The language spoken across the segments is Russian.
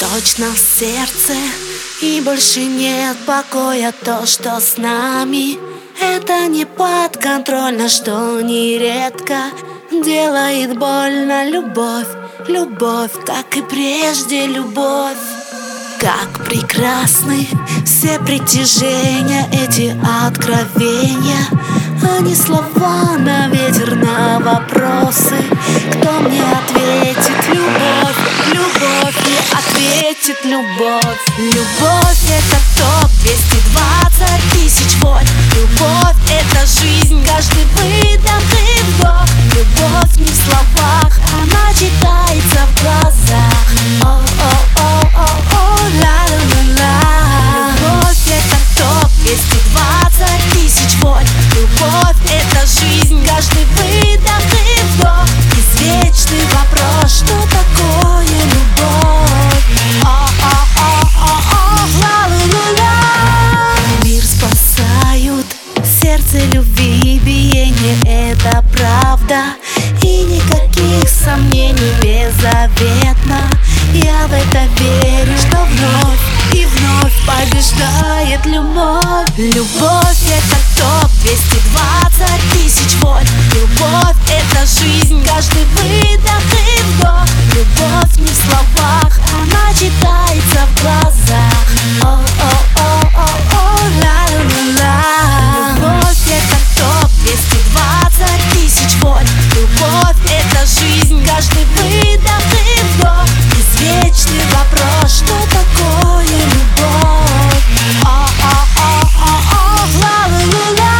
точно в сердце, и больше нет покоя. То, что с нами, это не подконтрольно, что нередко делает больно. Любовь, любовь, как и прежде любовь. Как прекрасны все притяжения, эти откровения, а не слова на ветер, на вопросы. Кто мне ответит? Любовь, любовь, мне ответит любовь. Любовь — это ток 220 тысяч вольт. Любовь — это жизнь, каждый выдох и вдох. Любовь не в словах, она читается в глазах. О-о-о-о-о, ла-ла-ла-ла. Любовь — это ток 220 тысяч вольт. Любовь — это жизнь, каждый выдох и вдох. Извечный вопрос, что такое любовь? О-о-о-о-о, ла-ла-ла-ла. Мир спасают сердце любви, биение — это правда. И никаких сомнений, беззаветно я в это верю, что вновь и вновь побеждает любовь. Любовь — это ток 220 тысяч вольт. Любовь — это жизнь, каждый выдох и вдох. Любовь не в словах, она читается в глазах. О-о-о-о-о, ла-ла-ла-ла. Любовь — это ток 220 тысяч вольт. Любовь — это жизнь, каждый выдох и вдох. Извечный вопрос, что такое любовь? О-о-о-о-о, ла-ла-ла-ла.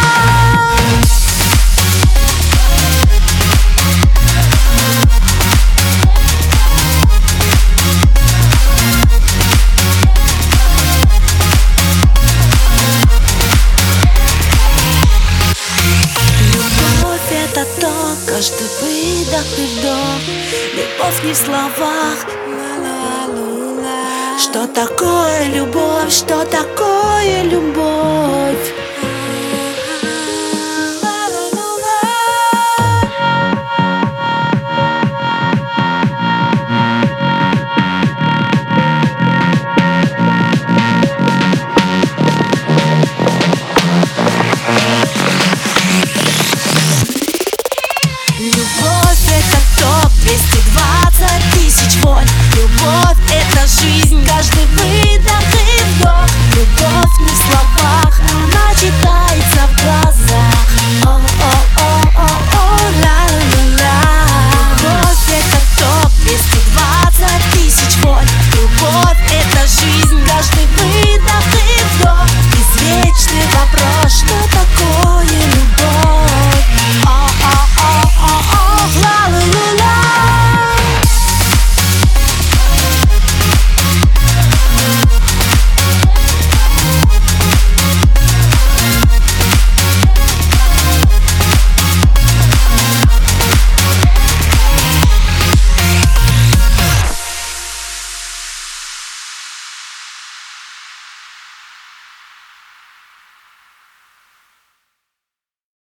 Любовь — это то, каждый выдох и вдох. Любовь не в словах. Что такое любовь? Что такое любовь?